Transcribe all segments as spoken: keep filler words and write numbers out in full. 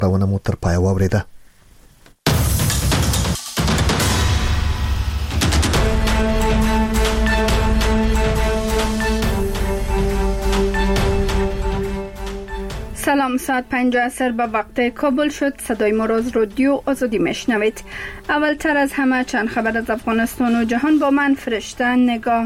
خبرونه مو تر پای واوریده. سلام، ساعت پنج عصر به وقت کابل شد. صدای ما را از رادیو آزادی میشنوید. اولتر از همه چند خبر از افغانستان و جهان با من فرشته نگاه.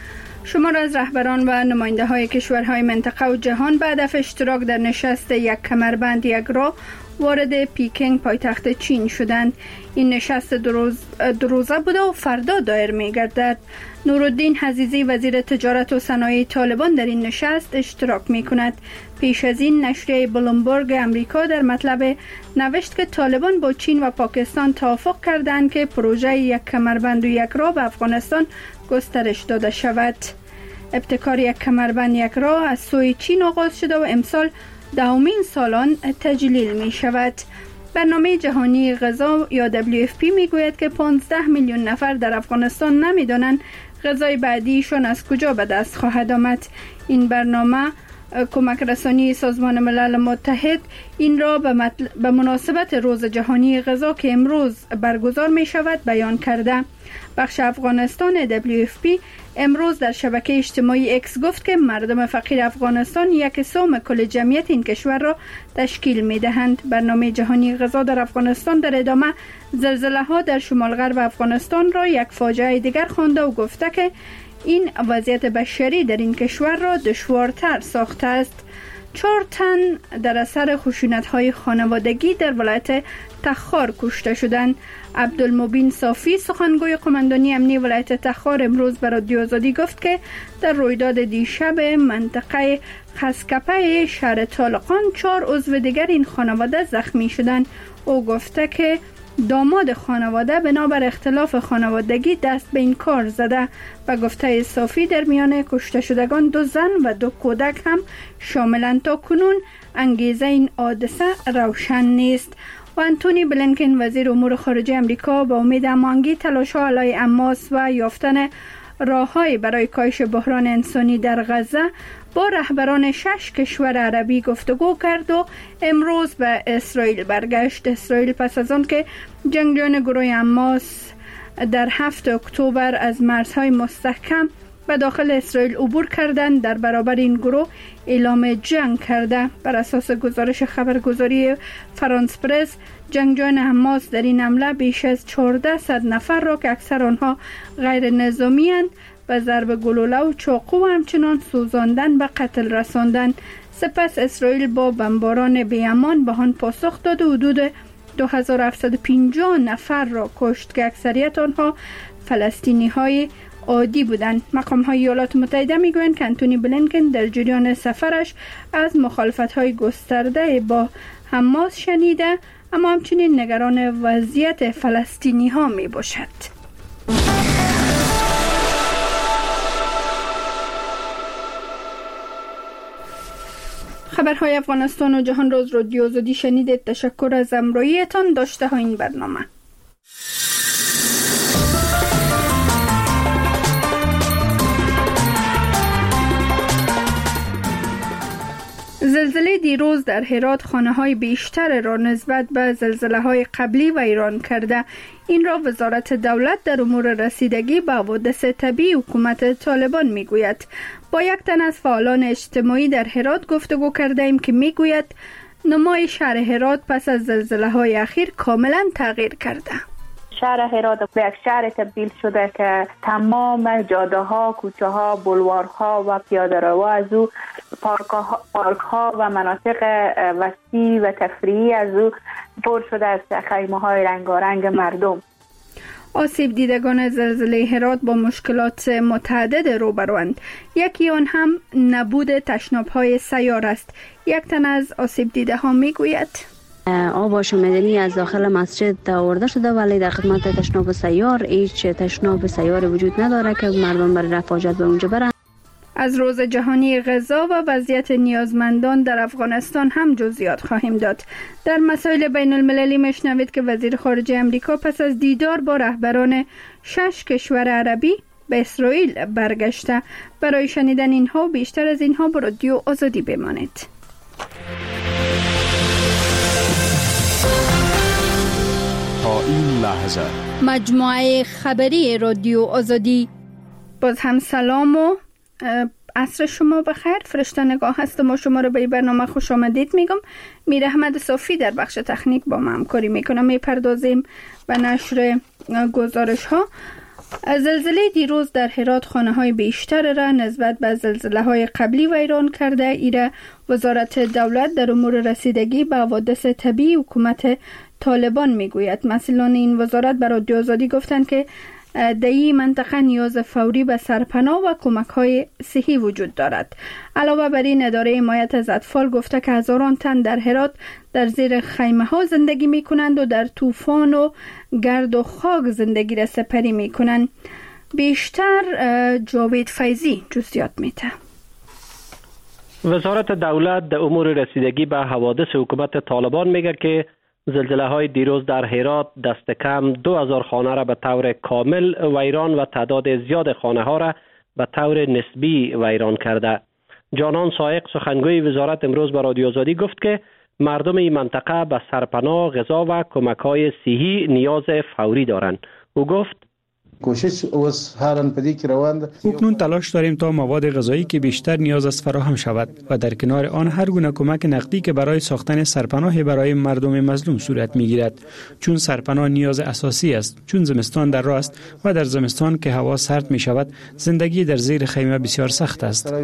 شمار از رهبران و نماینده های کشورهای منطقه و جهان به هدف اشتراک در نشست یک کمربند یک راه وارد پیکینگ پایتخت چین شدند. این نشست دو روزه بوده و فردا دایر می گردد. نورالدین حزیزی وزیر تجارت و صنایع طالبان در این نشست اشتراک می کند. پیش از این نشریه بلومبرگ امریکا در مطلب نوشت که طالبان با چین و پاکستان توافق کردند که پروژه یک کمربند و یک راه به افغانستان گسترش داده شود. ابتکار یک کمربند یک راه از سوی چین آغاز شده و امسال دهمین سالن تجلیل می شود. برنامه جهانی غذا یا دبلیو اف پی می گوید که پانزده میلیون نفر در افغانستان نمی دانند غذای بعدیشان از کجا به دست خواهد آمد. این برنامه کمک رسانی سازمان ملل متحد این را به, مطل... به مناسبت روز جهانی غذا که امروز برگزار می شود بیان کرده. بخش افغانستان دبلیو اف پی امروز در شبکه اجتماعی اکس گفت که مردم فقیر افغانستان یک سوم کل جمعیت این کشور را تشکیل می دهند. برنامه جهانی غذا در افغانستان در ادامه زلزله ها در شمال غرب افغانستان را یک فاجعه دیگر خوانده و گفته که این وضعیت بشری در این کشور را دشوارتر ساخته است. چهار تن در اثر خشونت‌های خانوادگی در ولایت تخار کشته شدند. عبدالمبین صافی سخنگوی قماندانی امنی ولایت تخار امروز به رادیو آزادی گفت که در رویداد دیشب منطقه خسکپه شهر طالقان چهار عضو دیگر این خانواده زخمی شدند. او گفته که داماد خانواده بنابر اختلاف خانوادگی دست به این کار زده. و گفته صافی در میان کشته شدگان دو زن و دو کودک هم شاملند. تا کنون انگیزه این حادثه روشن نیست. و انتونی بلینکن وزیر امور خارجه امریکا با امید هماهنگی تلاش‌ها علیه حماس و یافتن راه‌های برای کاهش بحران انسانی در غزه با رهبران شش کشور عربی گفتگو کرد و امروز به اسرائیل برگشت. اسرائیل پس از آن که جنگجویان گروه حماس در هفتم اکتبر از مرزهای مستحکم به داخل اسرائیل عبور کردند، در برابر این گروه اعلام جنگ کرده. بر اساس گزارش خبرگزاری فرانس پرس، جنگجویان حماس در این حمله بیش از چهارده نفر را که اکثر آنها غیر نظامی اند به ضرب گلوله و چاقو و همچنان سوزاندن به قتل رساندند. سپس اسرائیل با بمباران بی‌امان به آن پاسخ داد و حدود دو هزار و هفتصد و پنجاه نفر را کشت که اکثریت آنها فلسطینی های عادی بودند. مقام های ایالات متحده میگویند که انتونی بلینکن در جریان سفرش از مخالفت های گسترده با حماس شنیده، اما همچنین نگران وضعیت فلسطینی ها می باشد. خبرهای افغانستان و جهان روز رادیو آزادی شنیدید. تشکر از همراهیتان. داشته ها این برنامه. زلزله دیروز در هرات خانه‌های بیشتر را نسبت به زلزله‌های قبلی ویران کرده. این را وزارت دولت در امور رسیدگی به حوادث طبیعی حکومت طالبان میگوید. با یک تن از فعالان اجتماعی در هرات گفتگو کرده ایم که میگوید نمای شهر هرات پس از زلزله‌های اخیر کاملا تغییر کرده. شهر هرات به یک شهر تبدیل شده که تمام جاده ها، کوچه ها، بلوارها و پیاده روها از او، پارک ها و مناطق وسیع و تفریحی از او پر شده از خیمه های رنگارنگ مردم. آسیب دیدگان زلزله هرات با مشکلات متعدد روبروند. یکی آن هم نبود تشناب‌های سیار است. یک تن از آسیب دیده ها میگوید آب آشامیدنی از داخل مسجد آورده شده ولی در خدمت تشناب سیار هیچ تشناب سیار وجود نداره که مردم برای رفع حاجت به اونجا برن. از روز جهانی غذا و وضعیت نیازمندان در افغانستان هم جزئیات خواهیم داد. در مسائل بین المللی میشنوید که وزیر خارجه امریکا پس از دیدار با رهبران شش کشور عربی به اسرائیل برگشته. برای شنیدن اینها و بیشتر از اینها با رادیو آزادی بمانید. این لحظه مجموعه خبری رادیو آزادی. باز هم سلام و عصر شما بخیر. فرشته نگاه هستم و شما رو به برنامه خوش آمدید میگم. میر احمد صافی در بخش تکنیک با ما همکاری میکنم. میپردازیم به نشر گزارش ها. زلزله دیروز در هرات خانه های بیشتر را نسبت به زلزله های قبلی ویران کرده. ایره وزارت دولت در امور رسیدگی به حوادث طبیعی حکومت طالبان میگوید. مسئولان این وزارت به رادیو آزادی گفتند که در این منطقه نیاز فوری به سرپناه و کمک های صحی وجود دارد. علاوه بر این اداره حمایت از اطفال گفته که هزاران تن در هرات در زیر خیمه ها زندگی می کنند و در طوفان و گرد و خاک زندگی را سپری می کنند. بیشتر جاوید فیضی جزئیات میده. وزارت دولت در امور رسیدگی به حوادث حکومت طالبان میگه که زلزله های دیروز در هرات دست کم دو هزار خانه را به طور کامل ویران و تعداد زیاد خانه ها را به طور نسبی ویران کرده. جانان سایق سخنگوی وزارت امروز به رادیو آزادی گفت که مردم این منطقه به سرپناه، غذا و کمک های صحی نیاز فوری دارند. او گفت کوشش اوس هرن پدی که روان ده. اکنون تلاش داریم تا مواد غذایی که بیشتر نیاز است فراهم شود و در کنار آن هر گونه کمک نقدی که برای ساختن سرپناه برای مردم مظلوم صورت میگیرد، چون سرپناه نیاز اساسی است، چون زمستان در راه است و در زمستان که هوا سرد می شود زندگی در زیر خیمه بسیار سخت است.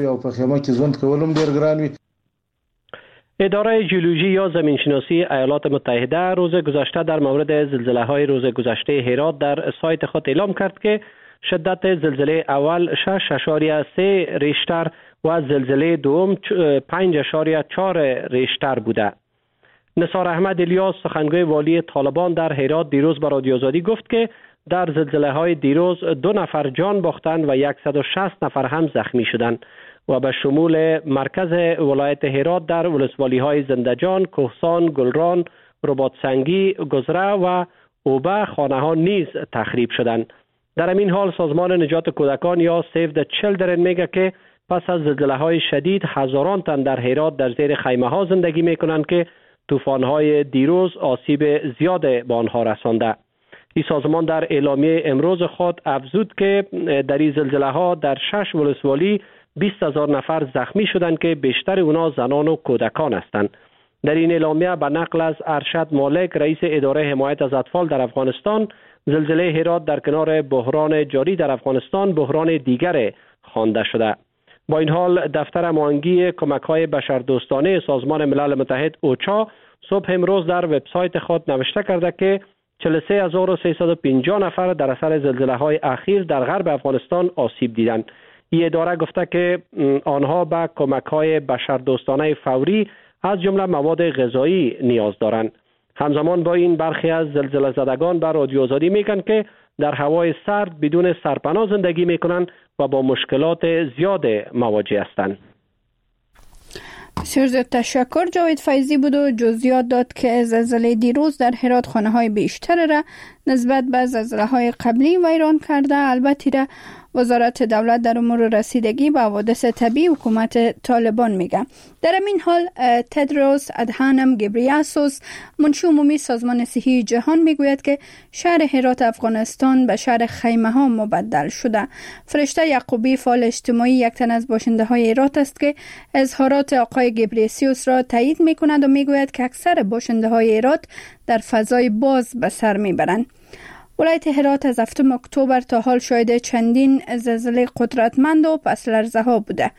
اداره ژئولوژی یا زمینشناسی ایالات متحده روز گذشته در مورد زلزله‌های روز گذشته هرات در سایت خود اعلام کرد که شدت زلزله اول شش اشاریه سه ریشتر و زلزله دوم پنج اشاریه چهار ریشتر بوده. نثار احمد الیاس سخنگوی والی طالبان در هرات دیروز به رادیو آزادی گفت که در زلزله‌های دیروز دو نفر جان باختند و صد و شصت نفر هم زخمی شدند و به شمول مرکز ولایت هرات در ولسوالی‌های زندجان، کوهسان، گلران، رباطسنگی، گذره و اوبه خانه‌ها نیز تخریب شدند. در این حال سازمان نجات کودکان یا سیو د چیلدرن میگه که پس از زلزله‌های شدید هزاران تن در هرات در زیر خیمه‌ها زندگی میکنند که طوفان‌های دیروز آسیب زیاد به آنها رسانده. این سازمان در اعلامیه امروز خود افزود که در این زلزله‌ها در شش ولسوالی بیست هزار نفر زخمی شدند که بیشتر اونا زنان و کودکان هستند. در این اعلامیه به نقل از ارشد مالک رئیس اداره حمایت از اطفال در افغانستان، زلزله هرات در کنار بحران جاری در افغانستان بحران دیگر خوانده شده. با این حال دفتر معاونگی کمک‌های بشردوستانه سازمان ملل متحد اوچا صبح امروز در وبسایت خود نوشته کرده که چهل و سه هزار و سیصد و پنجاه نفر در اثر زلزله‌های اخیر در غرب افغانستان آسیب دیدند. این اداره گفته که آنها به کمک‌های بشردوستانه فوری از جمله مواد غذایی نیاز دارند. همزمان با این برخی از زلزله زدگان به رادیو آزادی میگن که در هوای سرد بدون سرپناه زندگی میکنند و با مشکلات زیاد مواجه هستند. بسیار زیاد تشکر. جاوید فیضی بود و جزئیات داد که زلزله دیروز در هرات خانه های بیشتر را نسبت به زلزله های قبلی ویران کرده. البته را وزارت دولت در امور رسیدگی به حوادث طبیعی حکومت طالبان میگه. در این حال تدروس ادهانم گبریاسوس منشی عمومی سازمان صحی جهان میگوید که شهر هرات افغانستان به شهر خیمه ها مبدل شده. فرشته یعقوبی فعال اجتماعی یک تن از باشنده های هرات است که اظهارات آقای گبریاسوس را تایید میکند و میگوید که اکثر باشنده های هرات در فضای باز به سر میبرند. ولایت هرات از هفتم اکتبر تا حال شاهد چندین زلزله قدرتمند و پس لرزه ها بوده.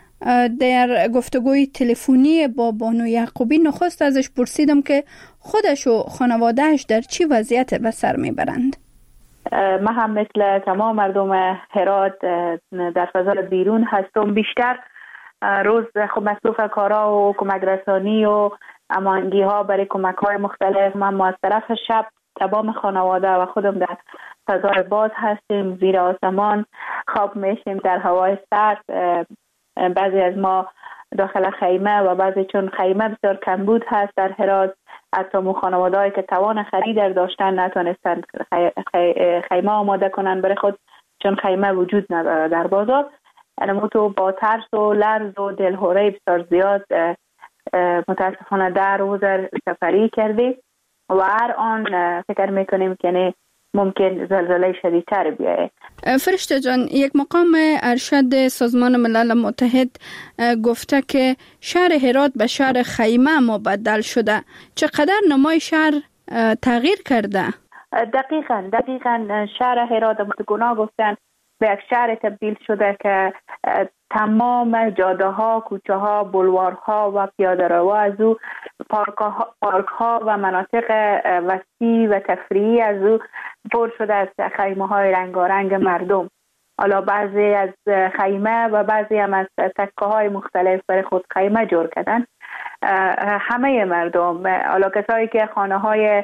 در گفتگوی تلفنی با بانو یعقوبی نخست ازش پرسیدم که خودش و خانوادهش در چی وضعیت به سر میبرند. من هم مثل تمام مردم هرات در فضای بیرون هستم. بیشتر روز خب مصروف کارا و کمک رسانی و امانگی ها برای کمک های مختلف. من از طرف شب تمام خانواده و خودم در فضای باز هستیم، زیر آسمان خواب میشیم در هوای سرد. بعضی از ما داخل خیمه و بعضی چون خیمه بسیار کمبود هست در هرات، حتی مو خانواده‌ای که توان خرید داشتن نتونستن خیمه آماده کنن برای خود چون خیمه وجود نداره در بازار. ما تو با ترس و لرز و دلهوره بسیار زیاد متاسفانه در روز سفری کردیم. و هر آن فکر میکنیم که نه ممکن زلزله شدیدتر بیایه. فرشته جان، یک مقام ارشد سازمان ملل متحد گفته که شهر هرات به شهر خیمه مبدل شده. چقدر نمای شهر تغییر کرده؟ دقیقاً دقیقاً شهر هرات متگنا گفتن به یک شهر تبدیل شده که تمام جاده ها، کوچه ها، بلوارها و پیاده رو از او پارک ها و مناطق وسیع و تفریحی از او پر شده از خیمه های رنگارنگ مردم. حالا بعضی از خیمه و بعضی هم از تکه های مختلف برای خود خیمه جور کردن. همه مردم، حالا کسایی که خانه های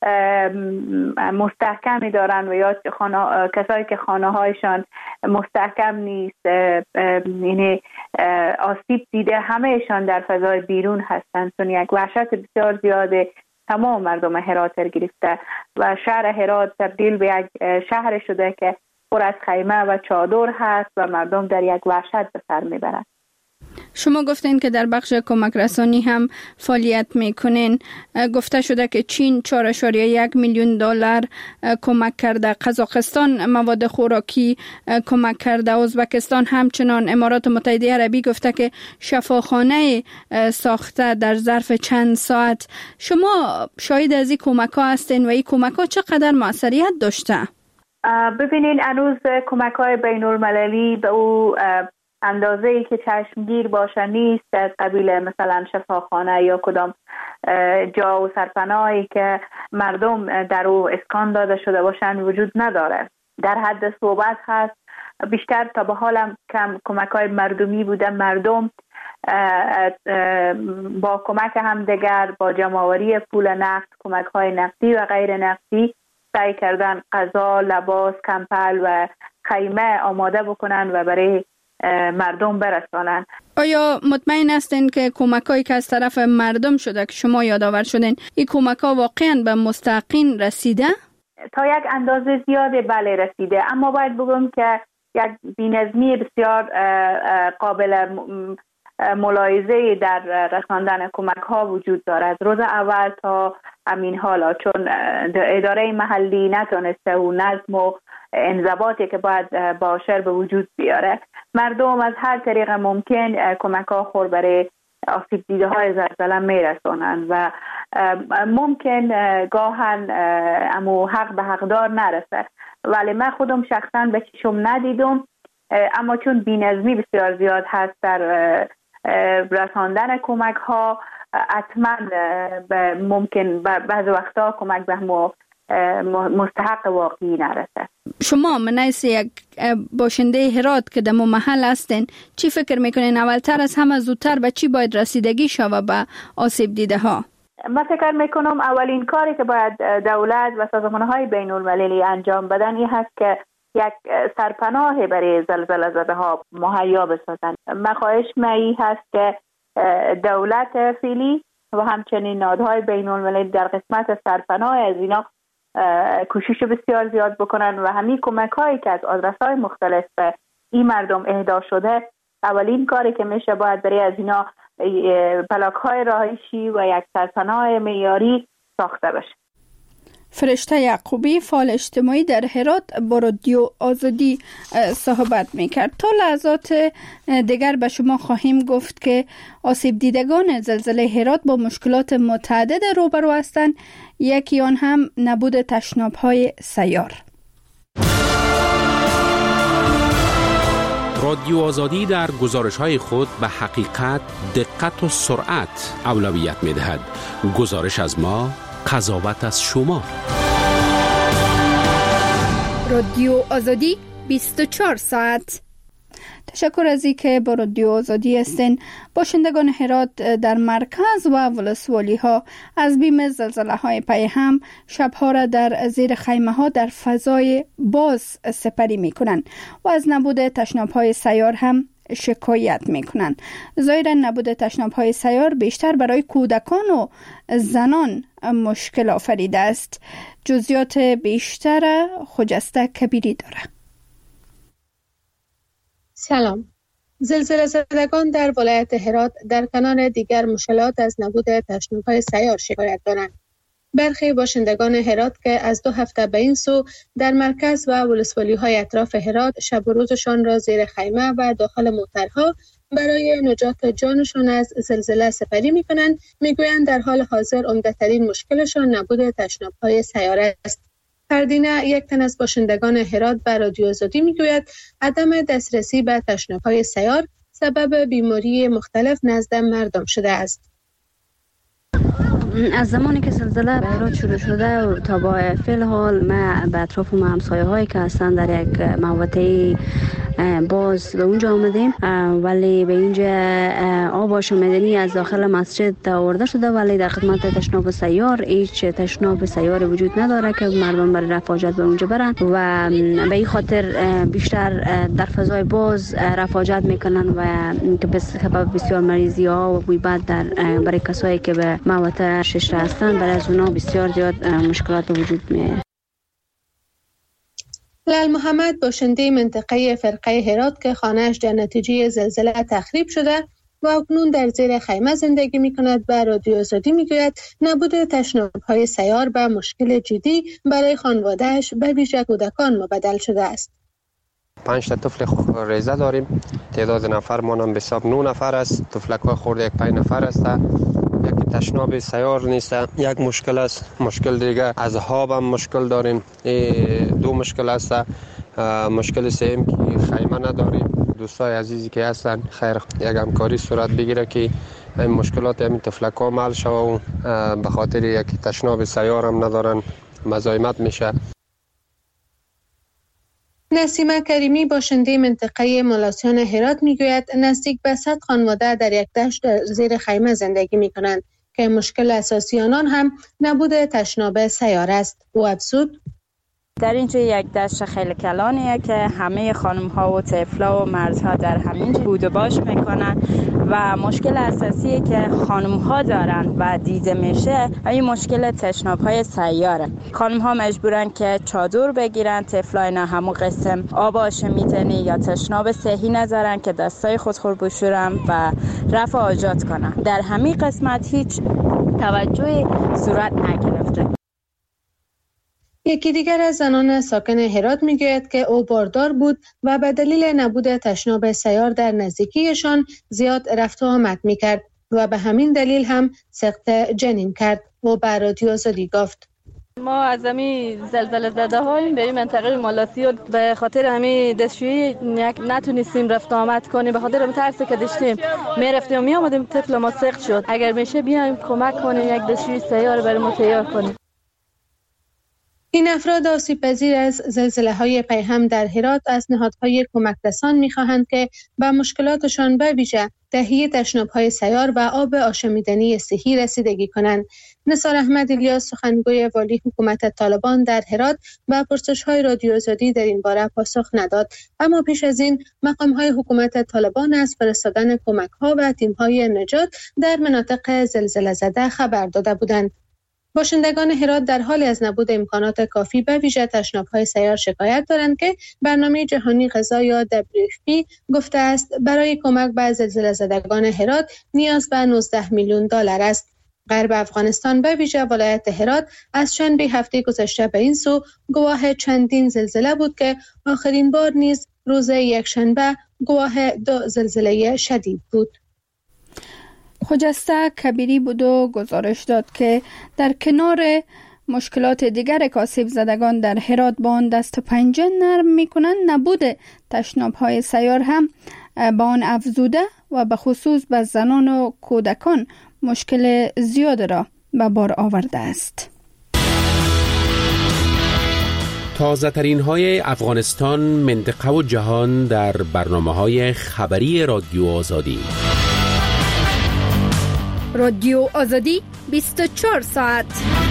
مستحکمی دارن و یا خانه، کسایی که خانه هایشان مستحکم نیست، یعنی آسیب دیده، همهشان در فضای بیرون هستند. چون یک وحشت بسیار زیاده تمام مردم هرات گرفته و شهر هرات تبدیل به یک شهر شده که پر از خیمه و چادر هست و مردم در یک وحشت به سر میبرند. شما گفتین که در بخش کمک رسانی هم فعالیت میکنین. گفته شده که چین چهار و یک میلیون دلار کمک کرده، قزاقستان مواد خوراکی کمک کرده، ازبکستان همچنان. امارات متحده عربی گفته که شفاخانه ساخته در ظرف چند ساعت. شما شاهد از این کمک ها هستین و این کمک ها چقدر موثریت داشته؟ ببینین هنوز کمک های بین المللی به او اندازه‌ای که چشمگیر باشه نیست. از قبیل مثلا شفاخانه یا کدام جا و سرپناهی که مردم در او اسکان داده شده باشن وجود نداره. در حد صحبت هست. بیشتر تا به حال کم کمک‌های مردمی بوده. مردم با کمک همدیگر، با جمع‌آوری پول نقد، کمک‌های نقدی و غیر نقدی سعی کردن غذا، لباس، کمپل و خیمه آماده بکنن و برای مردم برسانن. آیا مطمئن هستین که کمکایی که از طرف مردم شده که شما یادآور شدین، این کمک‌ها واقعاً به مستحقین رسیده؟ تا یک اندازه زیاده بله رسیده، اما باید بگم که یک بی‌نظمی بسیار قابل ملاحظه در رساندن کمک‌ها وجود دارد. روز اول تا همین حالا چون اداره محلی نتونسته و نظم و انضباطی که باید باشه به وجود بیاره، مردم از هر طریق ممکن کمک‌ها خور برای آسیب دیده های زلزله میرسونن و ممکن گاهن امو حق به حقدار نرسه، ولی من خودم شخصا به چشم ندیدم. اما چون بی‌نظمی بسیار زیاد هست در رساندن کمک ها، حتما ممکن بعض وقتا کمک به مستحق واقعی نرسه. شما منیس یک باشنده هرات که در محل هستین، چی فکر میکنین اولتر از همه زودتر به چی باید رسیدگی شود به آسیب دیده ها؟ من فکر میکنم اولین کاری که باید دولت و سازمان‌های بین المللی انجام بدن این هست که یک سرپناه برای زلزله زده ها مهیا بسازن. مخواهش من هست که دولت فعلی و همچنین نهادهای بین المللی در قسمت سرپناه از اینا کوشش بسیار زیاد بکنن و همین کمک هایی که از آدرس‌های مختلف به این مردم اهدا شده، اولین کاری که میشه باید برای از اینا بلاک های رهایشی و یک سرپناه معیاری ساخته بشه. فرشته یعقوبی، فعال اجتماعی در هرات، با رادیو آزادی صحبت میکرد. تا لحظات دیگر به شما خواهیم گفت که آسیب دیدگان زلزله هرات با مشکلات متعدد روبرو هستند. یکی آن هم نبود تشناب‌های سیار. رادیو آزادی در گزارش‌های خود به حقیقت، دقت و سرعت اولویت می‌دهد. گزارش از ما، قضاوت از شما. رادیو آزادی بیست و چهار ساعت. تشکر از اینکه با رادیو آزادی هستین. باشندگان هرات در مرکز و ولسوالی ها از بیم زلزله های پی هم شبها را در زیر خیمه ها در فضای باز سپری می کنند و از نبود تشناب های سیار هم شکایت می کنند. ظاهرا نبود تشناب های سیار بیشتر برای کودکان و زنان مشکل آفریده است. جزئیات بیشتر خجسته کبیری داره. سلام. زلزله زدگان در ولایت هرات در کنار دیگر مشکلات از نبود تشناب‌های سیار شکایت دارند. برخی باشندگان هرات که از دو هفته به این سو در مرکز و ولسوالی‌های اطراف هرات شب و روزشان را زیر خیمه و داخل موترها برای نجات جانشان از زلزله سپری می‌کنند، می‌گویند در حال حاضر عمده‌ترین مشکلشان نبود تشناب‌های سیاره است. فردینه، یک تن از باشندگان هرات، به رادیو آزادی می‌گوید عدم دسترسی به تشناب‌های سیار سبب بیماری مختلف نزد مردم شده است. از زمانی که زلزله به هرات شروع شده تا با فعل حال ما به اطراف ما همسایه هایی که هستن در یک محوطه باز به اونجا آمدیم، ولی به اینجا آب آشامیدنی از داخل مسجد آورده شده، ولی در خدمت تشناب سیار هیچ تشناب سیار وجود نداره که مردم برای رفع حاجت به اونجا برن و به این خاطر بیشتر در فضای باز رفع حاجت میکنن و که به سبب بسیار مریضی ها و بوی بد در برای کسایی که به محوطه شش هستن، برای از اونا بسیار زیاد مشکلات وجود میاد. لال محمد باشنده منطقه فرقه هرات که خانه‌اش در نتیجه زلزله تخریب شده و اکنون در زیر خیمه زندگی می‌کند، به رادیو آزادی می‌گوید نبود تشناب‌های سیار به مشکل جدی برای خانواده‌اش به ویژه کودکان مبدل شده است. پنج تا طفل ریزه داریم، تعداد نفرمان هم به حساب نه نفر است، طفلک‌ها خورده یک پنج نفر است. یک تشناب سیار نیست، یک مشکل است. مشکل دیگه از آب هم مشکل داریم، دو مشکل است. مشکل سوم که خیمه نداریم. دوستای عزیزی که هستن خیر یک همکاری صورت بگیره که این مشکلات همین طفلک‌ها حل شوه و به خاطر یک تشناب سیار هم ندارن مزاحمت میشه. نسیمه کریمی باشنده منطقه مالاسیان هرات میگوید نزدیک به صد خانواده در یک دشت زیر خیمه زندگی میکنند که مشکل اساسی آنان هم نبود تشناب سیار است. او افزود در اینجا یک دشت خیلی کلانیه که همه خانم ها و طفلا و مردها در همینجا بود و باش میکنن و مشکل اساسیه که خانم ها دارن و دیده میشه این مشکل تشناب های سیاره. خانم ها مجبورن که چادر بگیرن، طفلا اینا همون قسم آب آشامیدنی یا تشناب صحی ندارن که دستای خود خور بشورن و رفع حاجت کنن. در همین قسمت هیچ توجهی صورت نگرفته. یکی دیگر از زنان ساکن هرات میگوید که او باردار بود و به دلیل نبود تشناب سیار در نزدیکیشان زیاد رفت و آمد میکرد و به همین دلیل هم سقط جنین کرد. او به رادیو آزادی گفت ما از همین زلزله زده هاییم به این منطقه مالاسیون به خاطر همین دستشویی نتونستیم رفت آمد کنیم، به خاطر ترسی که داشتیم میرفتیم و میامدیم طفل ما سقط شد. اگر میشه بیایم کمک کنیم یک دستشویی سیار برای ما تیار کنیم. این افراد آسیب پذیر از زلزله های پیهم در هرات از نهادهای کمک رسان می خواهند که به مشکلاتشان به ویژه تهیه تشناب های سیار و آب آشامیدنی صحی رسیدگی کنند. نثار احمد الیاس سخنگوی والی حکومت طالبان در هرات و پرسش های رادیو آزادی در این باره پاسخ نداد، اما پیش از این مقام های حکومت طالبان از فرستادن کمک ها و تیم های نجات در مناطق زلزله زده خبر داده بودند. باشندگان هرات در حال از نبود امکانات کافی به ویژه تشناب‌های سیار شکایت دارند که برنامه جهانی غذا یا دبلیو اف پی گفته است برای کمک به زلزله زدگان هرات نیاز به نوزده میلیون دلار است. غرب افغانستان به ویژه ولایت هرات از شنبه هفته گذشته به این سو گواه چندین زلزله بود که آخرین بار نیز روز یکشنبه گواه دو زلزله شدید بود. خجسته کبیری بود و گزارش داد که در کنار مشکلات دیگر آسیب زدگان در هرات با آن دست پنجه نرم میکنند، نبود تشناب های سیار هم با آن افزوده و به خصوص به زنان و کودکان مشکل زیاد را به بار آورده است. تازه ترین های افغانستان، منطقه و جهان در برنامه های خبری رادیو آزادی. رادیو آزادی بیست و چهار ساعت.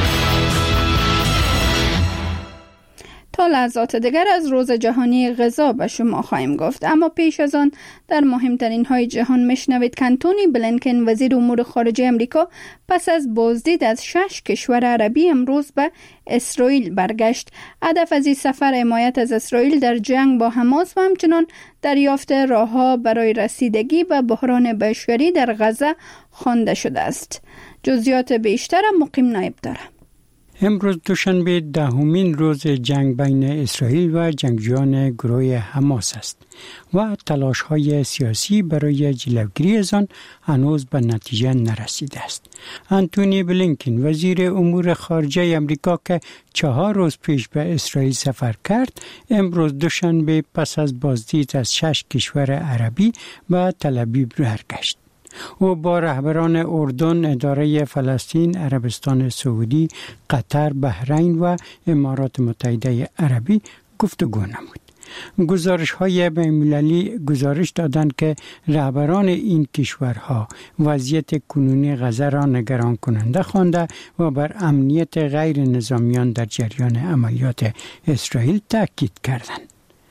تا لحظات دیگر از روز جهانی غذا به شما خواهیم گفت، اما پیش از آن در مهمترین های جهان میشنوید که انتونی بلینکن وزیر امور خارجه امریکا پس از بازدید از شش کشور عربی امروز به اسرائیل برگشت. هدف از این سفر حمایت از اسرائیل در جنگ با حماس و همچنان دریافت راهها برای رسیدگی به بحران بشری در غزه خوانده شده است. جزئیات بیشتر مقیم نایب داره. امروز دوشنبه دهمین روز جنگ بین اسرائیل و جنگجویان گروه حماس است و تلاش‌های سیاسی برای جلوگیری از آن هنوز به نتیجه نرسیده است. آنتونی بلینکن وزیر امور خارجه آمریکا که چهار روز پیش به اسرائیل سفر کرد، امروز دوشنبه پس از بازدید از شش کشور عربی به تل‌آبیب برگشت. او با رهبران اردن، اداره فلسطین، عربستان سعودی، قطر، بحرین و امارات متحده عربی گفتگو نمود. گزارش های بین‌المللی گزارش دادند که رهبران این کشورها وضعیت کنونی غزه را نگران کننده خوانده و بر امنیت غیر نظامیان در جریان عملیات اسرائیل تاکید کردند.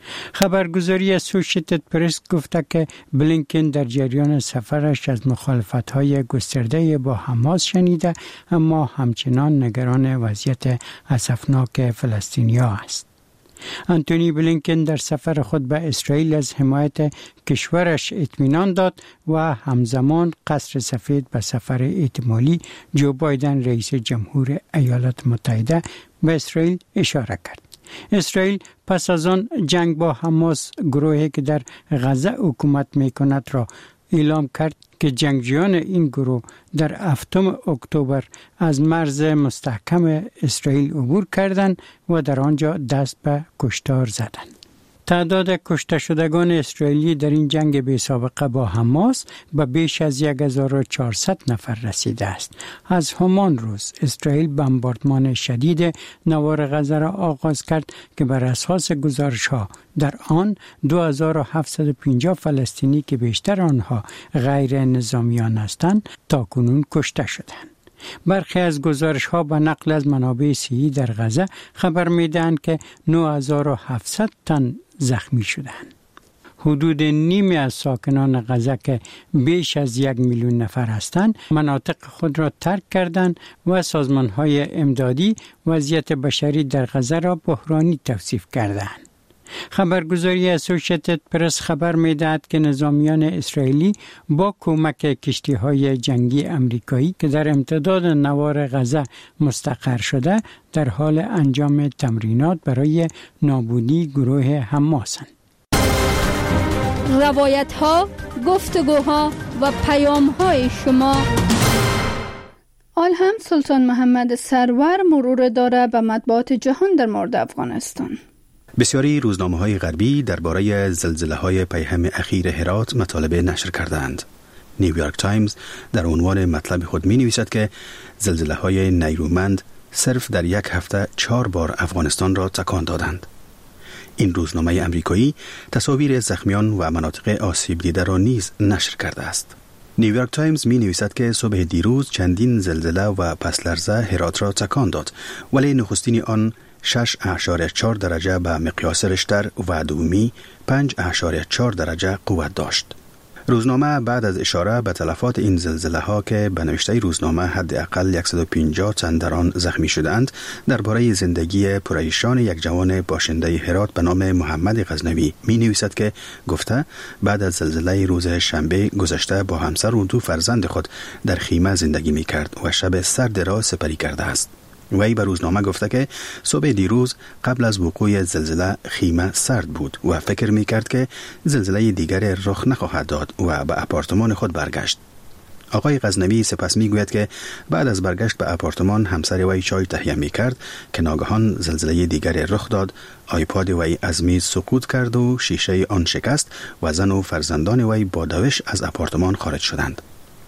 خبرگزاری اسوشیتد پرس گفته که بلینکن در جریان سفرش از مخالفت‌های گسترده با حماس شنیده، اما همچنان نگران وضعیت اسفناک فلسطینی‌ها است. آنتونی بلینکن در سفر خود به اسرائیل از حمایت کشورش اطمینان داد و همزمان قصر سفید به سفر احتمالی جو بایدن رئیس جمهور ایالات متحده به اسرائیل اشاره کرد. اسرائیل پس از آن جنگ با حماس، گروهی که در غزه حکومت می کند، را اعلام کرد که جنگجویان این گروه در هفتم اکتبر از مرز مستحکم اسرائیل عبور کردند و در آنجا دست به کشتار زدند. تعداد کشته شدگان اسرائیلی در این جنگ بی سابقه با حماس به بیش از هزار و چهارصد نفر رسیده است. از همان روز اسرائیل بمباردمان شدید نوار غزه را آغاز کرد که بر اساس گزارش‌ها در آن دو هزار و هفتصد و پنجاه فلسطینی که بیشتر آنها غیر نظامیان هستند تاکنون کشته شدند. برخی از گزارش‌ها به نقل از منابع صحی در غزه خبر می‌دهند که نه هزار و هفتصد تن زخمی شدند. حدود نیمی از ساکنان غزه که بیش از یک میلیون نفر هستند مناطق خود را ترک کردند و سازمان‌های امدادی وضعیت بشری در غزه را بحرانی توصیف کردند. خبرگزاری اسوشیتد پرس خبر می‌دهد که نظامیان اسرائیلی با کمک کشتی‌های جنگی آمریکایی که در امتداد نوار غزه مستقر شده در حال انجام تمرینات برای نابودی گروه حماسند. روایت‌ها، گفتگوها و پیام‌های شما. آل هم سلطان محمد سرور مرور داره به مطبوعات جهان در مورد افغانستان. بسیاری روزنامه‌های غربی درباره زلزله‌های پیهم اخیر هرات مطالب نشر کردند. نیویورک تایمز در عنوان مطلب خود می‌نویسد که زلزله‌های نیرومند صرف در یک هفته چهار بار افغانستان را تکان دادند. این روزنامه امریکایی تصاویر زخمیان و مناطق آسیب دیده را نیز نشر کرده است. نیویورک تایمز می‌نویسد که صبح دیروز چندین زلزله و پس‌لرزه هرات را تکان داد، ولی نخستین آن شش اعشاریه چهار درجه به مقیاس ریشتر و دومی پنج اعشاریه چهار درجه قوت داشت. روزنامه بعد از اشاره به تلفات این زلزله ها که به نوشته روزنامه حداقل صد و پنجاه تن در آن زخمی شدند، درباره زندگی پریشان یک جوان باشنده هرات به نام محمد غزنوی می نویسد که گفته بعد از زلزله روز شنبه گذشته با همسر و دو فرزند خود در خیمه زندگی می کرد و شب سرد را سپری کرده است. وی به روزنامه گفته که صبح دیروز قبل از وقوع زلزله خیمه سرد بود و فکر می کرد که زلزله دیگر رخ نخواهد داد و به آپارتمان خود برگشت. آقای غزنوی سپس می گوید که بعد از برگشت به آپارتمان همسر وی چای تهیه می کرد که ناگهان زلزله دیگر رخ داد. آیپاد وی از میز سقوط کرد و شیشه آن شکست و زن و فرزندان وی با دوش از آپارتمان خارج شدند.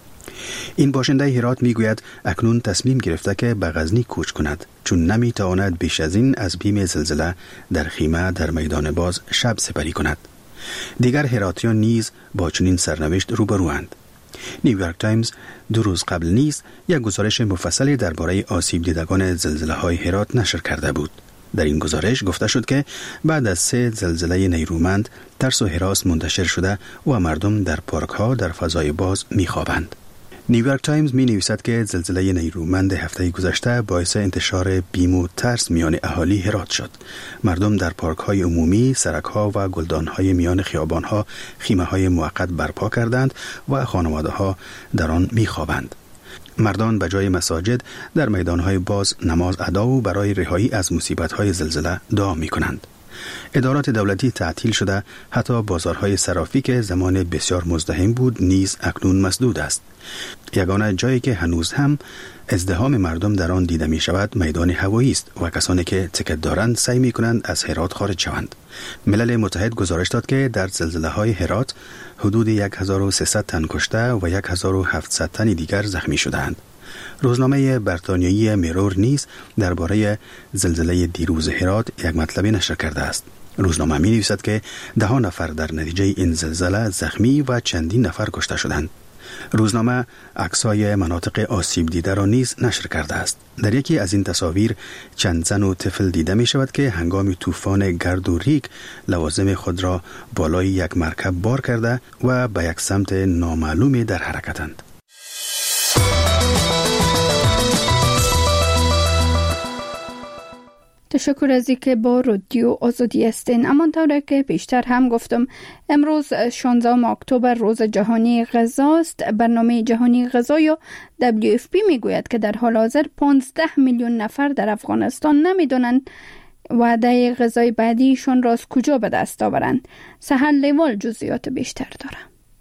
این باشنده هرات میگوید اکنون تصمیم گرفته که به غزنی کوچ کند، چون نمی تواند بیش از این از بیم زلزله در خیمه در میدان باز شب سپری کند. دیگر هراتیان نیز با چنین سرنوشت روبروند. نیویورک تایمز دو روز قبل نیز یک گزارش مفصلی درباره آسیب دیدگان زلزله های هرات نشر کرده بود. در این گزارش گفته شد که بعد از سه زلزله نیرومند ترس و هراس منتشر شده و مردم در پارک ها در فضای باز میخوابند. نیویورک تایمز می نویسد که زلزله نیرومند هفته گذشته باعث انتشار بیم و ترس میان اهالی هرات شد. مردم در پارک های عمومی، سرک ها و گلدان های میان خیابان ها خیمه های موقت برپا کردند و خانواده ها در آن می خوابند. مردان به جای مساجد در میدانهای باز نماز ادا و برای رهایی از مصیبت‌های زلزله دعا می‌کنند. ادارات دولتی تعطیل شده، حتی بازارهای صرافی که زمان بسیار مزدحم بود نیز اکنون مسدود است. یگانه جایی که هنوز هم ازدحام مردم در آن دیده می شود میدان هوایی است و کسانی که تکت دارند سعی می کنند از هرات خارج شوند. ملل متحد گزارش داد که در زلزله های هرات حدود هزار و سیصد تن کشته و هزار و هفتصد تن دیگر زخمی شدند. روزنامه بریتانیایی میرور نیز درباره زلزله دیروز هرات یک مطلبی نشر کرده است. روزنامه می نویسد که ده نفر در نتیجه این زلزله زخمی و چندین نفر کشته شدند. روزنامه عکس‌های مناطق آسیب دیده را نیز نشر کرده است. در یکی از این تصاویر چند زن و طفل دیده می شود که هنگام طوفان گرد و ریگ لوازم خود را بالای یک مرکب بار کرده و به یک سمت نامعلومی در حرکتند. تشکر از اینکه با رادیو آزادی هستین. همانطور که بیشتر هم گفتم، امروز شانزدهم اکتبر روز جهانی غذا است. برنامه جهانی غذا یا دبلیو اف پی میگوید که در حال حاضر پانزده میلیون نفر در افغانستان نمیدونند وعده غذای بعدیشون را از کجا به دست آورند. سحر لیوال جزئیات بیشتر داره.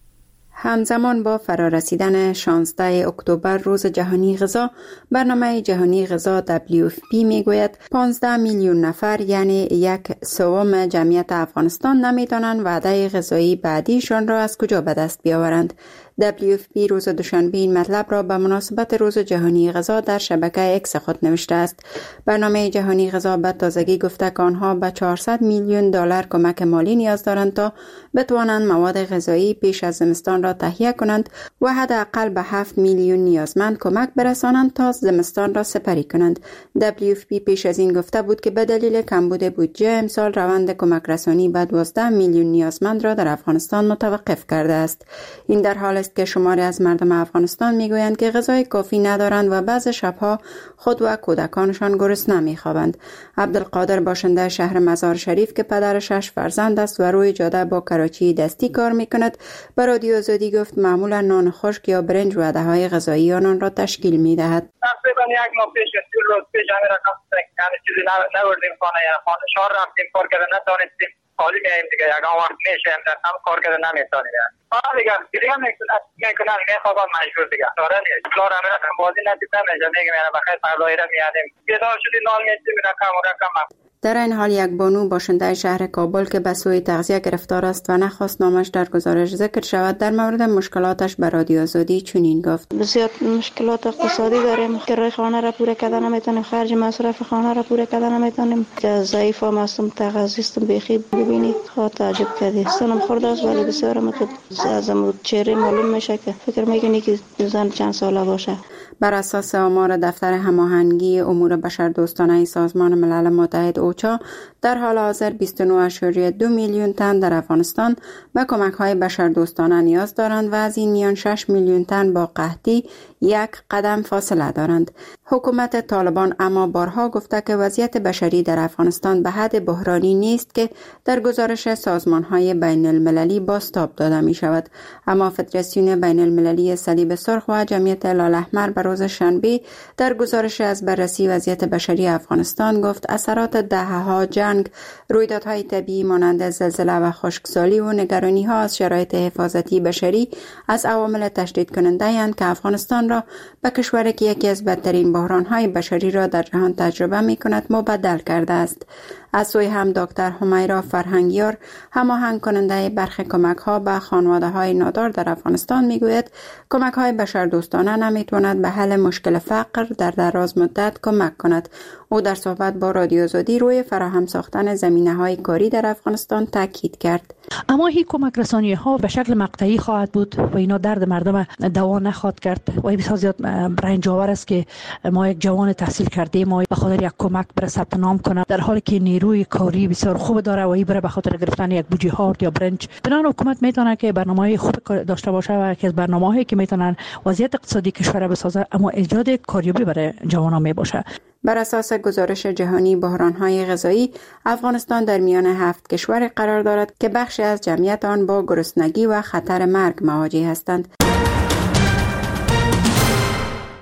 همزمان با فرارسیدن شانزدهم اکتبر روز جهانی غذا، برنامه جهانی غذا دبلیو اف پی میگوید پانزده میلیون نفر یعنی یک سوم جمعیت افغانستان نمیدانند وعده غذایی بعدیشان را از کجا به دست بیاورند. دبلیو اف پی روز دوشنبه این مطلب را به مناسبت روز جهانی غذا در شبکه اکس خود نوشته است. برنامه جهانی غذا به تازگی گفته که آنها به چهارصد میلیون دلار کمک مالی نیاز دارند تا بتوانند مواد غذایی پیش از زمستان را تهیه کنند و حداقل به هفت میلیون نیازمند کمک برسانند تا زمستان را سپری کنند. دبلیو اف پی پیش از این گفته بود که به دلیل کمبود بودجه امسال روند کمک رسانی به دوازده میلیون نیازمند را در افغانستان متوقف کرده است. این در حال است که شماری از مردم افغانستان میگویند که غذای کافی ندارند و بعض شبها خود و کودکانشان گرسنه میخوابند. عبدالقادر باشنده شهر مزار شریف که پدر شش فرزند است و روی جاده با کراچی دستی کار میکند، به رادیو آزادی گفت معمولا نان خشک یا برنج وعده های غذایی آنان را تشکیل میدهد. تقریبا یک ماه پیش دو روز پیش همین رقم یعنی چیزی نوردیم خانه، یعنی خانه شهر رفتیم کار کرده نتونستیم خالی میاییم دیگه، یکان وقت میشیم در هم کار کرده نمیتونیم. آه دیگه دیگه میکنن میخوابم مجبور دیگه داره نیست کار همه رقم بازی نتیب نمیشه میگم یعنی بخیر فردایی را میادیم بیدار شدی نال میشیم رقم و رقم. در این حال یک بانو باشنده شهر کابل که به سوی تغذیه گرفتار است و نخواست نامش در گزارش ذکر شود، در مورد مشکلاتش به رادیو آزادی چنین گفت: بسیار مشکلات اقتصادی داریم، کرایه خانه را پوره کردن نمیتونیم، خرج مصرف خانه را پوره کردن نمیتونیم، که ضعیف و مصدوم تغذیستم بخی ببینید خاطر تعجب کردی. سنم خورده است ولی بسیار متد از چهره معلوم میشه که فکر میکنی که زن چند ساله باشه. بر اساس آمار دفتر هماهنگی امور بشردوستانه سازمان ملل متحد اوچا، در حال حاضر بیست و نه ممیز دو میلیون تن در افغانستان به کمک‌های بشردوستانه نیاز دارند و از این میان شش میلیون تن با قحطی یک قدم فاصله دارند. حکومت طالبان اما بارها گفته که وضعیت بشری در افغانستان به حد بحرانی نیست که در گزارش سازمان‌های بین المللی بازتاب داده می شود. اما فدراسیون بین المللی صلیب سرخ و جمعیت هلال احمر بر روز شنبه در گزارش از بررسی وضعیت بشری افغانستان گفت اثرات دهه‌ها جنگ، رویدادهای طبیعی مانند زلزله و خشکسالی و نگرانی‌ها از شرایط حفاظتی بشری از عوامل تشدید کننده اند که افغانستان را به کشوری که یکی از بدترین بحران‌های بشری را در جهان تجربه می‌کند مبدل کرده است. از سوی هم دکتر همیرا فرهنگیار، هماهنگ کننده برخی کمک‌ها به خانواده‌های نادار در افغانستان می‌گوید کمک‌های بشردوستانه نمی‌تواند به حل مشکل فقر در دراز مدت کمک کند. او در صحبت با رادیو آزادی روی فراهم ساختن زمینه‌های کاری در افغانستان تاکید کرد. اما این کمک رسانی‌ها به شکل مقطعی خواهد بود و اینا درد مردم دوا نخواهد کرد و بسیار زیاد رنج‌آور است که ما یک جوان تحصیل کرده ما به خاطر یک کمک بر ثبت نام کنه در حالی که نیروی کاری بسیار خوب داره و این بره به خاطر گرفتن یک بوجی هارد یا برنج. بنابراین حکومت میتونه که برنامه‌های خوب داشته باشه و که برنامه‌هایی که میتونن وضعیت اقتصادی کشور بسازه اما ایجاد کاریابی برای جوانان میباشه. بر اساس گزارش جهانی بحران‌های غذایی، افغانستان در میان هفت کشور قرار دارد که بخشی از جمعیت آن با گرسنگی و خطر مرگ مواجه هستند.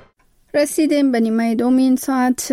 رسیدیم به نیمه دوم این ساعت.